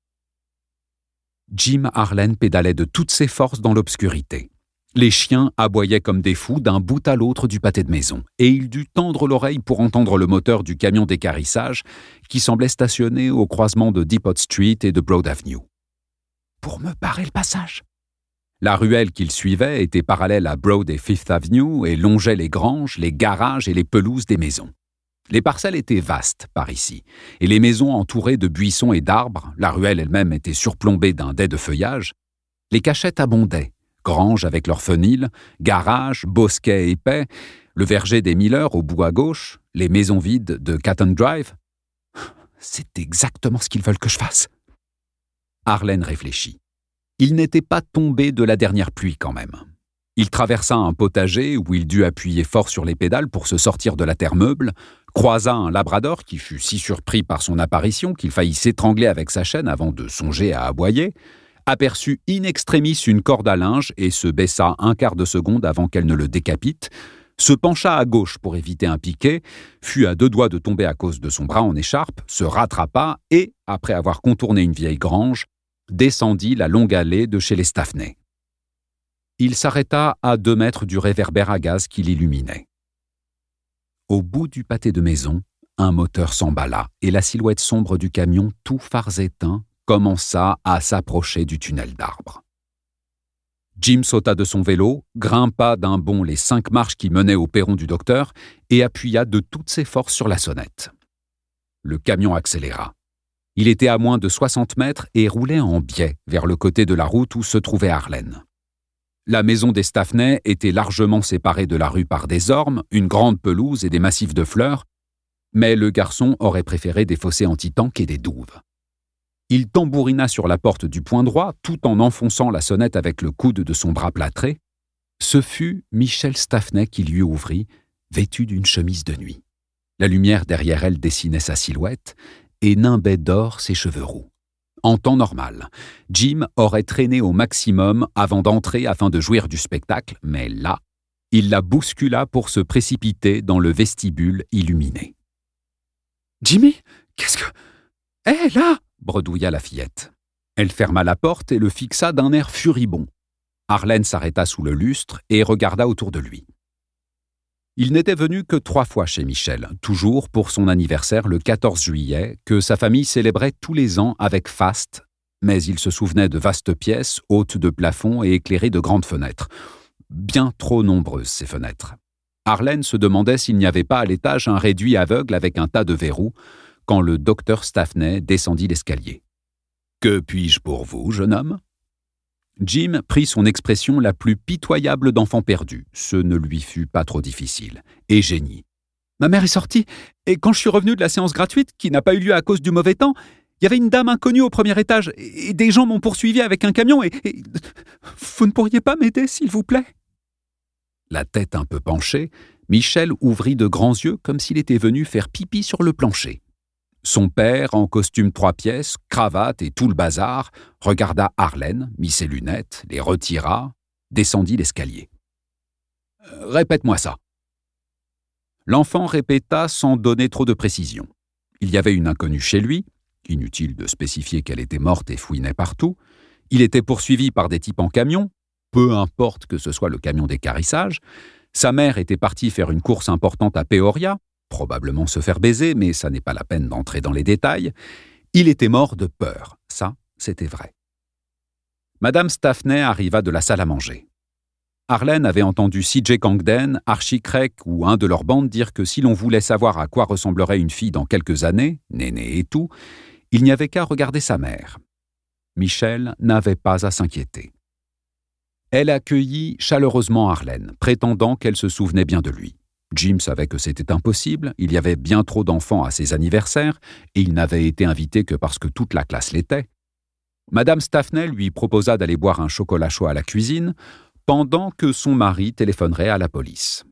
Jim Harlan pédalait de toutes ses forces dans l'obscurité. Les chiens aboyaient comme des fous d'un bout à l'autre du pâté de maison, et il dut tendre l'oreille pour entendre le moteur du camion d'équarrissage qui semblait stationner au croisement de Depot Street et de Broad Avenue. « Pour me barrer le passage !» La ruelle qu'il suivait était parallèle à Broad et Fifth Avenue et longeait les granges, les garages et les pelouses des maisons. Les parcelles étaient vastes par ici, et les maisons entourées de buissons et d'arbres, la ruelle elle-même était surplombée d'un dais de feuillage. Les cachettes abondaient, granges avec leurs fenils, garages, bosquets épais, le verger des Miller au bout à gauche, les maisons vides de Catton Drive. C'est exactement ce qu'ils veulent que je fasse. Arlene réfléchit. Il n'était pas tombé de la dernière pluie quand même. Il traversa un potager où il dut appuyer fort sur les pédales pour se sortir de la terre meuble, croisa un labrador qui fut si surpris par son apparition qu'il faillit s'étrangler avec sa chaîne avant de songer à aboyer, aperçut in extremis une corde à linge et se baissa un quart de seconde avant qu'elle ne le décapite, se pencha à gauche pour éviter un piquet, fut à 2 doigts de tomber à cause de son bras en écharpe, se rattrapa et, après avoir contourné une vieille grange, descendit la longue allée de chez les Staffney. Il s'arrêta à 2 mètres du réverbère à gaz qui l'illuminait. Au bout du pâté de maison, un moteur s'emballa et la silhouette sombre du camion, tout phares éteints, commença à s'approcher du tunnel d'arbres. Jim sauta de son vélo, grimpa d'un bond les 5 marches qui menaient au perron du docteur et appuya de toutes ses forces sur la sonnette. Le camion accéléra. Il était à moins de 60 mètres et roulait en biais vers le côté de la route où se trouvait Arlene. La maison des Staffney était largement séparée de la rue par des ormes, une grande pelouse et des massifs de fleurs, mais le garçon aurait préféré des fossés anti-tank et des douves. Il tambourina sur la porte du point droit tout en enfonçant la sonnette avec le coude de son bras plâtré. Ce fut Michel Staffney qui lui ouvrit, vêtue d'une chemise de nuit. La lumière derrière elle dessinait sa silhouette et nimbait d'or ses cheveux roux. En temps normal, Jim aurait traîné au maximum avant d'entrer afin de jouir du spectacle, mais là, il la bouscula pour se précipiter dans le vestibule illuminé. « Jimmy, qu'est-ce que... Hé, là !» bredouilla la fillette. Elle ferma la porte et le fixa d'un air furibond. Arlene s'arrêta sous le lustre et regarda autour de lui. Il n'était venu que 3 fois chez Michel, toujours pour son anniversaire le 14 juillet, que sa famille célébrait tous les ans avec faste, mais il se souvenait de vastes pièces, hautes de plafond et éclairées de grandes fenêtres. Bien trop nombreuses, ces fenêtres. Arlene se demandait s'il n'y avait pas à l'étage un réduit aveugle avec un tas de verrous, quand le docteur Staffney descendit l'escalier. « Que puis-je pour vous, jeune homme ?» Jim prit son expression la plus pitoyable d'enfant perdu. Ce ne lui fut pas trop difficile. Et génie. « Ma mère est sortie, et quand je suis revenu de la séance gratuite, qui n'a pas eu lieu à cause du mauvais temps, il y avait une dame inconnue au premier étage, et des gens m'ont poursuivi avec un camion, et... Vous ne pourriez pas m'aider, s'il vous plaît ?» La tête un peu penchée, Michel ouvrit de grands yeux comme s'il était venu faire pipi sur le plancher. Son père, en costume 3 pièces, cravate et tout le bazar, regarda Arlene, mit ses lunettes, les retira, descendit l'escalier. « Répète-moi ça. » L'enfant répéta sans donner trop de précision. Il y avait une inconnue chez lui, inutile de spécifier qu'elle était morte et fouinait partout. Il était poursuivi par des types en camion, peu importe que ce soit le camion d'équarrissage. Sa mère était partie faire une course importante à Peoria, probablement se faire baiser, mais ça n'est pas la peine d'entrer dans les détails. Il était mort de peur, ça, c'était vrai. Madame Staffney arriva de la salle à manger. Arlene avait entendu C.J. Congdon, Archie Craig ou un de leurs bandes dire que si l'on voulait savoir à quoi ressemblerait une fille dans quelques années, nénée et tout, il n'y avait qu'à regarder sa mère. Michel n'avait pas à s'inquiéter. Elle accueillit chaleureusement Arlene, prétendant qu'elle se souvenait bien de lui. Jim savait que c'était impossible, il y avait bien trop d'enfants à ses anniversaires, et il n'avait été invité que parce que toute la classe l'était. Madame Staffney lui proposa d'aller boire un chocolat chaud à la cuisine, pendant que son mari téléphonerait à la police.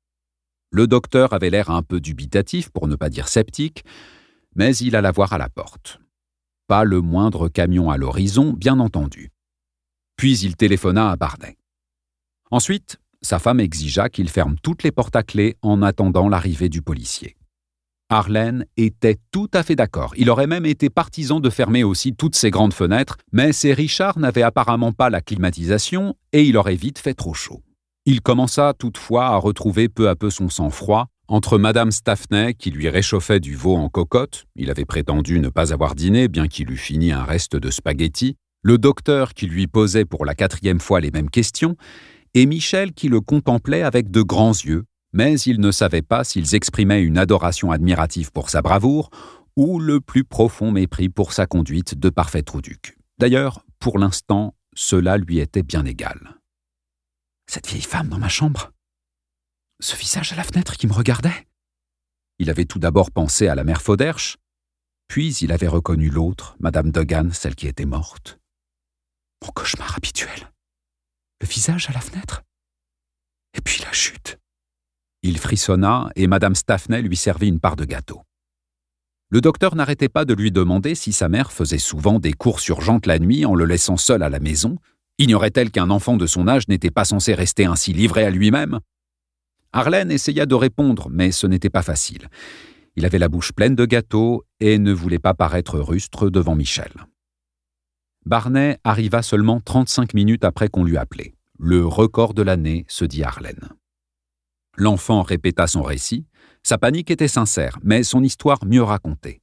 Le docteur avait l'air un peu dubitatif, pour ne pas dire sceptique, mais il alla voir à la porte. Pas le moindre camion à l'horizon, bien entendu. Puis il téléphona à Barnet. Ensuite, sa femme exigea qu'il ferme toutes les portes à clé en attendant l'arrivée du policier. Arlene était tout à fait d'accord. Il aurait même été partisan de fermer aussi toutes ces grandes fenêtres, mais ces Richards n'avaient apparemment pas la climatisation et il aurait vite fait trop chaud. Il commença toutefois à retrouver peu à peu son sang-froid entre Madame Staffney qui lui réchauffait du veau en cocotte, il avait prétendu ne pas avoir dîné bien qu'il eût fini un reste de spaghettis, le docteur qui lui posait pour la 4e fois les mêmes questions, et Michel qui le contemplait avec de grands yeux, mais il ne savait pas s'ils exprimaient une adoration admirative pour sa bravoure ou le plus profond mépris pour sa conduite de parfait trouduc. D'ailleurs, pour l'instant, cela lui était bien égal. Cette vieille femme dans ma chambre? Ce visage à la fenêtre qui me regardait? Il avait tout d'abord pensé à la mère Foderche, puis il avait reconnu l'autre, Madame Duggan, celle qui était morte. Mon cauchemar habituel. Le visage à la fenêtre? Et puis la chute. Il frissonna et Madame Stafney lui servit une part de gâteau. Le docteur n'arrêtait pas de lui demander si sa mère faisait souvent des courses urgentes la nuit en le laissant seul à la maison. Ignorait-elle qu'un enfant de son âge n'était pas censé rester ainsi livré à lui-même? Arlène essaya de répondre, mais ce n'était pas facile. Il avait la bouche pleine de gâteau et ne voulait pas paraître rustre devant Michel. Barney arriva seulement 35 minutes après qu'on lui appelait. Le record de l'année, se dit Arlène. L'enfant répéta son récit. Sa panique était sincère, mais son histoire mieux racontée.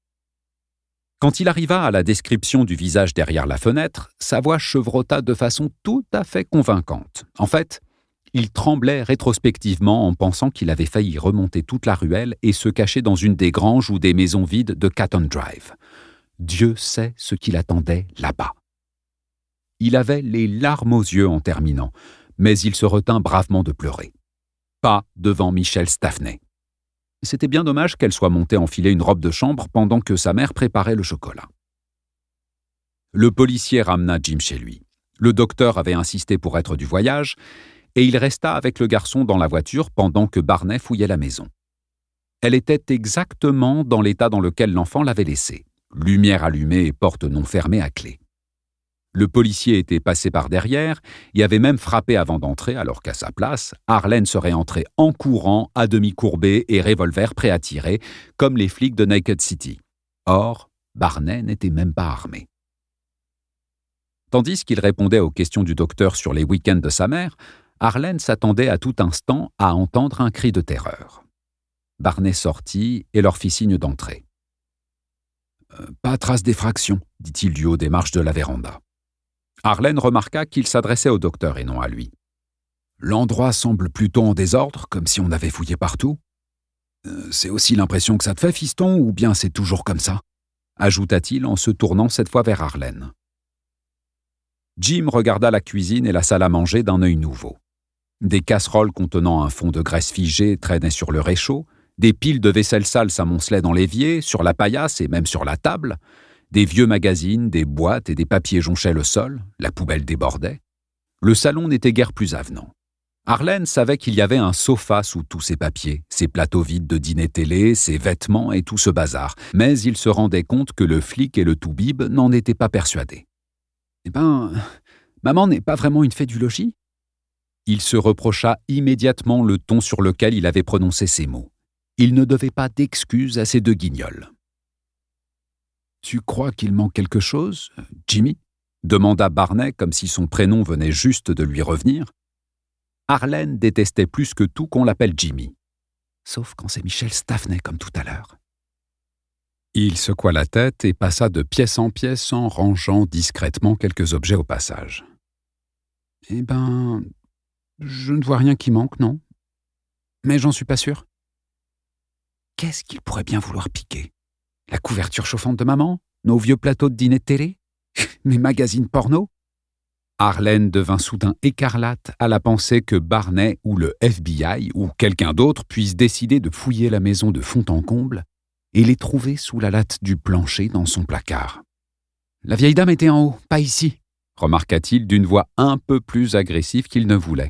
Quand il arriva à la description du visage derrière la fenêtre, sa voix chevrota de façon tout à fait convaincante. En fait, il tremblait rétrospectivement en pensant qu'il avait failli remonter toute la ruelle et se cacher dans une des granges ou des maisons vides de Catton Drive. Dieu sait ce qu'il attendait là-bas. Il avait les larmes aux yeux en terminant, mais il se retint bravement de pleurer. Pas devant Michel Stafney. C'était bien dommage qu'elle soit montée enfiler une robe de chambre pendant que sa mère préparait le chocolat. Le policier ramena Jim chez lui. Le docteur avait insisté pour être du voyage, et il resta avec le garçon dans la voiture pendant que Barney fouillait la maison. Elle était exactement dans l'état dans lequel l'enfant l'avait laissée. Lumière allumée et porte non fermée à clé. Le policier était passé par derrière et avait même frappé avant d'entrer, alors qu'à sa place, Arlène serait entrée en courant, à demi courbée et revolver prêt à tirer, comme les flics de Naked City. Or, Barney n'était même pas armé. Tandis qu'il répondait aux questions du docteur sur les week-ends de sa mère, Arlène s'attendait à tout instant à entendre un cri de terreur. Barney sortit et leur fit signe d'entrer. « Pas trace d'effraction », dit-il du haut des marches de la véranda. Arlène remarqua qu'il s'adressait au docteur et non à lui. « L'endroit semble plutôt en désordre, comme si on avait fouillé partout. C'est aussi l'impression que ça te fait, fiston, ou bien c'est toujours comme ça ?» ajouta-t-il en se tournant cette fois vers Arlène. Jim regarda la cuisine et la salle à manger d'un œil nouveau. Des casseroles contenant un fond de graisse figée traînaient sur le réchaud, des piles de vaisselle sale s'amoncelaient dans l'évier, sur la paillasse et même sur la table. Des vieux magazines, des boîtes et des papiers jonchaient le sol, la poubelle débordait. Le salon n'était guère plus avenant. Arlène savait qu'il y avait un sofa sous tous ces papiers, ces plateaux vides de dîner télé, ses vêtements et tout ce bazar, mais il se rendait compte que le flic et le toubib n'en étaient pas persuadés. « Eh ben, maman n'est pas vraiment une fée du logis ?» Il se reprocha immédiatement le ton sur lequel il avait prononcé ces mots. Il ne devait pas d'excuses à ces deux guignols. « Tu crois qu'il manque quelque chose, Jimmy ?» demanda Barney comme si son prénom venait juste de lui revenir. Arlène détestait plus que tout qu'on l'appelle Jimmy. Sauf quand c'est Michel Stafney comme tout à l'heure. Il secoua la tête et passa de pièce en pièce en rangeant discrètement quelques objets au passage. « Eh ben, je ne vois rien qui manque, non. Mais j'en suis pas sûr. » Qu'est-ce qu'il pourrait bien vouloir piquer? La couverture chauffante de maman? Nos vieux plateaux de dîner de télé? Mes magazines porno? Arlène devint soudain écarlate à la pensée que Barney ou le FBI ou quelqu'un d'autre puisse décider de fouiller la maison de fond en comble et les trouver sous la latte du plancher dans son placard. « La vieille dame était en haut, pas ici », remarqua-t-il d'une voix un peu plus agressive qu'il ne voulait.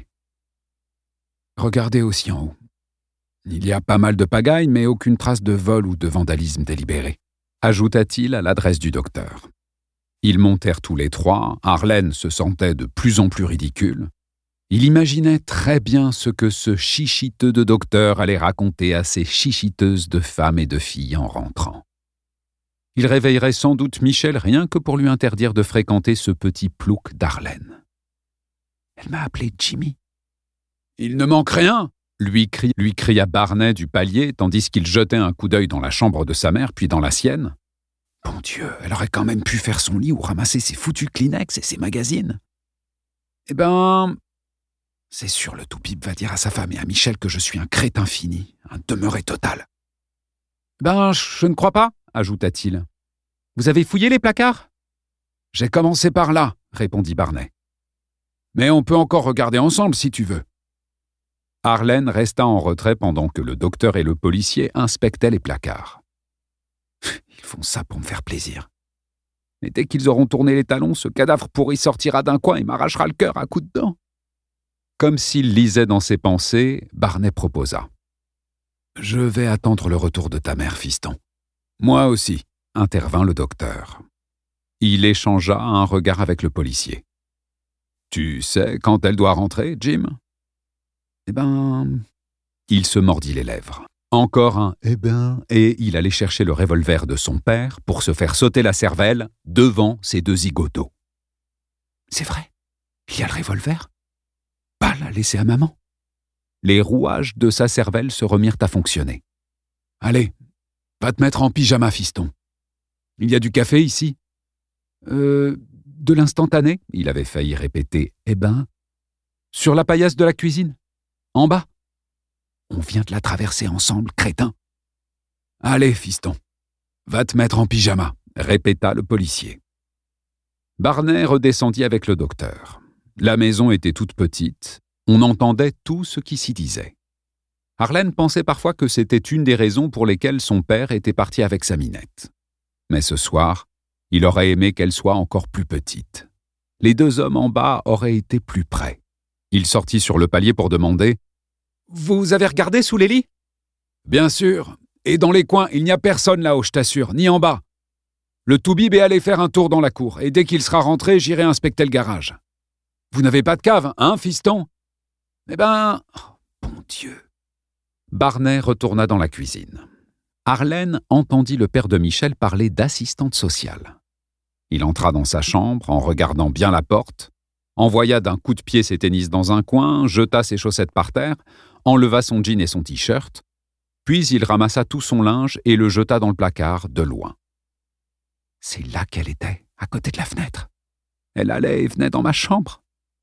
« Regardez aussi en haut. Il y a pas mal de pagaille, mais aucune trace de vol ou de vandalisme délibéré, » ajouta-t-il à l'adresse du docteur. Ils montèrent tous les trois. Arlène se sentait de plus en plus ridicule. Il imaginait très bien ce que ce chichiteux de docteur allait raconter à ces chichiteuses de femmes et de filles en rentrant. Il réveillerait sans doute Michel rien que pour lui interdire de fréquenter ce petit plouc d'Arlène. « Elle m'a appelé Jimmy. »« Il ne manque rien !» lui cria Barney du palier, tandis qu'il jetait un coup d'œil dans la chambre de sa mère, puis dans la sienne. « Bon Dieu, elle aurait quand même pu faire son lit ou ramasser ses foutus Kleenex et ses magazines. Eh ben... C'est sûr, le toupip va dire à sa femme et à Michel que je suis un crétin fini, un demeuré total. Ben, je ne crois pas, ajouta-t-il. Vous avez fouillé les placards? J'ai commencé par là, répondit Barney. Mais on peut encore regarder ensemble si tu veux. Arlene resta en retrait pendant que le docteur et le policier inspectaient les placards. Ils font ça pour me faire plaisir. Mais dès qu'ils auront tourné les talons, ce cadavre pourri sortira d'un coin et m'arrachera le cœur à coups de dents. Comme s'il lisait dans ses pensées, Barney proposa. « Je vais attendre le retour de ta mère, fiston. »« Moi aussi, » intervint le docteur. Il échangea un regard avec le policier. « Tu sais quand elle doit rentrer, Jim ?»« Eh ben... » Il se mordit les lèvres. Encore un « eh ben » et il allait chercher le revolver de son père pour se faire sauter la cervelle devant ses deux zigotos. « C'est vrai, il y a le revolver ? Pas la laisser à maman. » Les rouages de sa cervelle se remirent à fonctionner. « Allez, va te mettre en pyjama, fiston. Il y a du café ici ?»« De l'instantané ?» Il avait failli répéter « eh ben ?» « Sur la paillasse de la cuisine ? En bas ? On vient de la traverser ensemble, crétin. »« Allez, fiston, va te mettre en pyjama » répéta le policier. Barney redescendit avec le docteur. La maison était toute petite, on entendait tout ce qui s'y disait. Arlene pensait parfois que c'était une des raisons pour lesquelles son père était parti avec sa Minette. Mais ce soir, il aurait aimé qu'elle soit encore plus petite. Les deux hommes en bas auraient été plus près. Il sortit sur le palier pour demander « Vous avez regardé sous les lits ?»« Bien sûr, et dans les coins, il n'y a personne là-haut, je t'assure, ni en bas. Le toubib est allé faire un tour dans la cour, et dès qu'il sera rentré, j'irai inspecter le garage. Vous n'avez pas de cave, hein, fiston ? Eh ben... Oh, bon Dieu !» Barney retourna dans la cuisine. Arlene entendit le père de Michel parler d'assistante sociale. Il entra dans sa chambre en regardant bien la porte, envoya d'un coup de pied ses tennis dans un coin, jeta ses chaussettes par terre, enleva son jean et son t-shirt, puis il ramassa tout son linge et le jeta dans le placard de loin. C'est là qu'elle était, à côté de la fenêtre. Elle allait et venait dans ma chambre.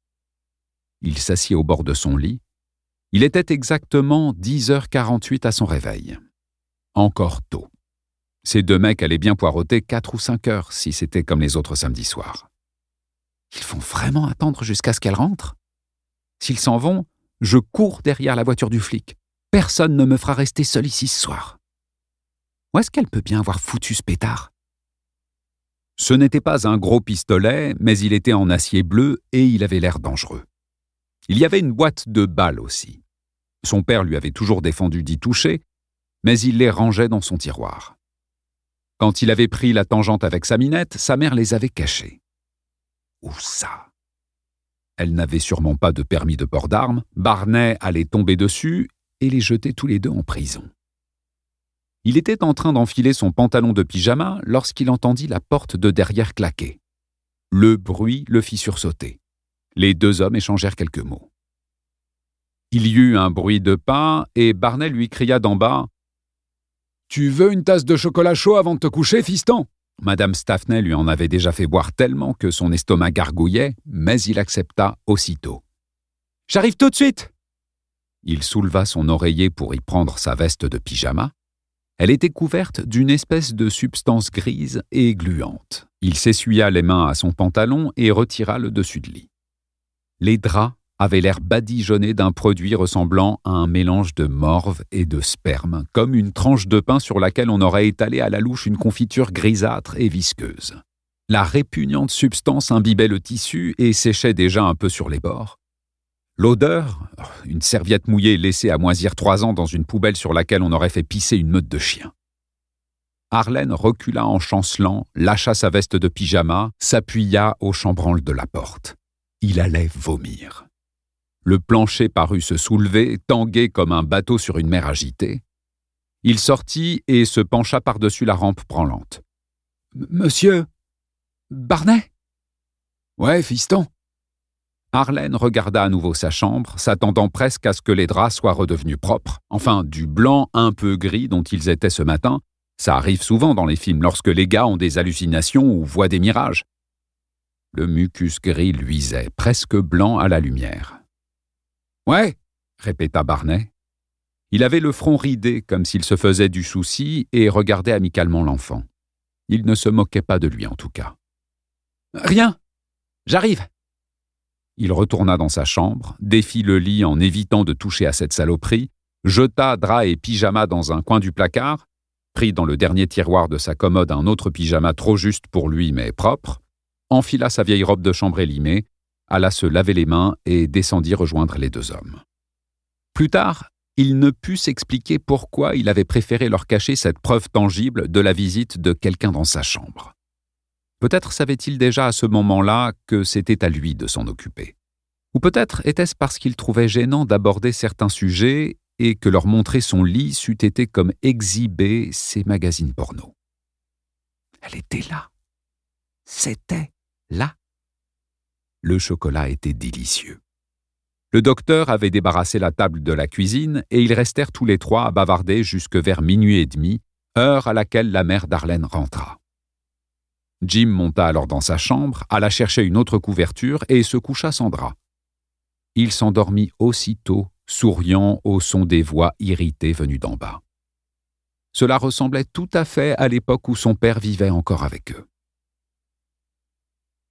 Il s'assit au bord de son lit. Il était exactement 10h48 à son réveil. Encore tôt. Ces deux mecs allaient bien poireauter 4 ou 5 heures si c'était comme les autres samedis soirs. Ils vont vraiment attendre jusqu'à ce qu'elle rentre ? S'ils s'en vont, je cours derrière la voiture du flic. Personne ne me fera rester seul ici ce soir. Où est-ce qu'elle peut bien avoir foutu ce pétard ? Ce n'était pas un gros pistolet, mais il était en acier bleu et il avait l'air dangereux. Il y avait une boîte de balles aussi. Son père lui avait toujours défendu d'y toucher, mais il les rangeait dans son tiroir. Quand il avait pris la tangente avec sa Minette, sa mère les avait cachés. Où ça ? Elle n'avait sûrement pas de permis de port d'armes, Barney allait tomber dessus et les jeter tous les deux en prison. Il était en train d'enfiler son pantalon de pyjama lorsqu'il entendit la porte de derrière claquer. Le bruit le fit sursauter. Les deux hommes échangèrent quelques mots. Il y eut un bruit de pas et Barney lui cria d'en bas « Tu veux une tasse de chocolat chaud avant de te coucher, fiston ?» Madame Staffney lui en avait déjà fait boire tellement que son estomac gargouillait, mais il accepta aussitôt. « J'arrive tout de suite !» Il souleva son oreiller pour y prendre sa veste de pyjama. Elle était couverte d'une espèce de substance grise et gluante. Il s'essuya les mains à son pantalon et retira le dessus de lit. Les draps avaient l'air badigeonnés d'un produit ressemblant à un mélange de morve et de sperme, comme une tranche de pain sur laquelle on aurait étalé à la louche une confiture grisâtre et visqueuse. La répugnante substance imbibait le tissu et séchait déjà un peu sur les bords. L'odeur, une serviette mouillée laissée à moisir 3 ans dans une poubelle sur laquelle on aurait fait pisser une meute de chiens. Arlene recula en chancelant, lâcha sa veste de pyjama, s'appuya au chambranle de la porte. Il allait vomir. Le plancher parut se soulever, tanguer comme un bateau sur une mer agitée. Il sortit et se pencha par-dessus la rampe branlante. « Monsieur Barney ?»« Ouais, fiston. » Arlene regarda à nouveau sa chambre, s'attendant presque à ce que les draps soient redevenus propres, enfin du blanc un peu gris dont ils étaient ce matin, Ça arrive souvent dans les films lorsque les gars ont des hallucinations ou voient des mirages. Le mucus gris luisait, presque blanc à la lumière. « Ouais !» répéta Barney. Il avait le front ridé comme s'il se faisait du souci et regardait amicalement l'enfant. Il ne se moquait pas de lui en tout cas. « Rien ! J'arrive !» Il retourna dans sa chambre, défit le lit en évitant de toucher à cette saloperie, jeta drap et pyjama dans un coin du placard, prit dans le dernier tiroir de sa commode un autre pyjama trop juste pour lui mais propre, enfila sa vieille robe de chambre élimée, alla se laver les mains et descendit rejoindre les deux hommes. Plus tard, il ne put s'expliquer pourquoi il avait préféré leur cacher cette preuve tangible de la visite de quelqu'un dans sa chambre. Peut-être savait-il déjà à ce moment-là que c'était à lui de s'en occuper. Ou peut-être était-ce parce qu'il trouvait gênant d'aborder certains sujets et que leur montrer son lit c'eût été comme exhiber ses magazines porno. Elle était là. C'était là. Le chocolat était délicieux. Le docteur avait débarrassé la table de la cuisine et ils restèrent tous les trois à bavarder jusque vers 00h30, heure à laquelle la mère d'Arlène rentra. Jim monta alors dans sa chambre, alla chercher une autre couverture et se coucha sans drap. Il s'endormit aussitôt, souriant au son des voix irritées venues d'en bas. Cela ressemblait tout à fait à l'époque où son père vivait encore avec eux.